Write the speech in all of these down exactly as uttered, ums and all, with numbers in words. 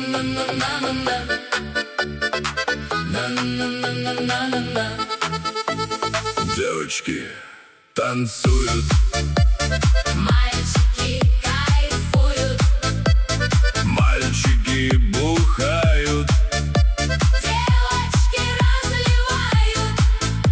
Девочки танцуют, мальчики кайфуют, мальчики бухают, девочки разливают.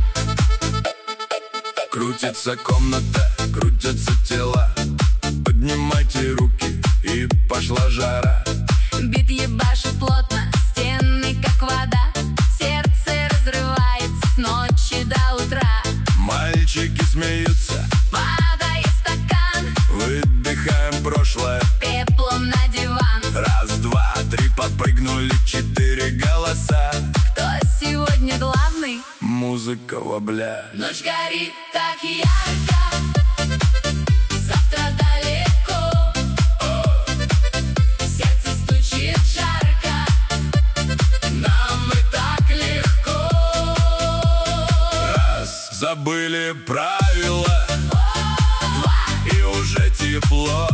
крутится комната, крутятся тела. Поднимайте руки, и пошла жара. Бит ебашит плотно, стены как вода. Сердце разрывается с ночи до утра. Мальчики смеются, падает стакан, выдыхаем прошлое, пеплом на диван. Раз, два, три, подпрыгнули четыре голоса. Кто сегодня главный? Музыка вобля. Ночь горит так ярко, завтра далеко. Сердце стучит жарко, нам и так легко. Раз, забыли правила, и уже тепло.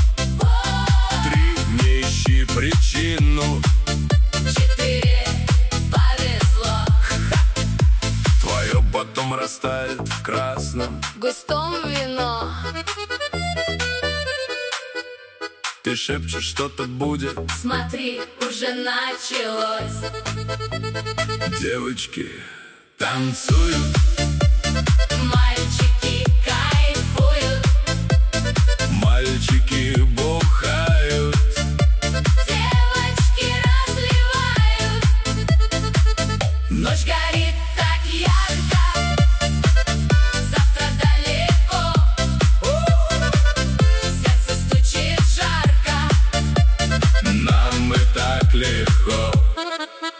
Три, не ищи причину. Четыре, повезло. Твое потом растает в красном, Густом вино. ты шепчешь, что-то будет. Смотри, уже началось. Девочки танцуют, Мальчики кайфуют, мальчики бухают, девочки разливают. Ночь горит так ярко, завтра далеко. Сердце стучит жарко, нам и так легко.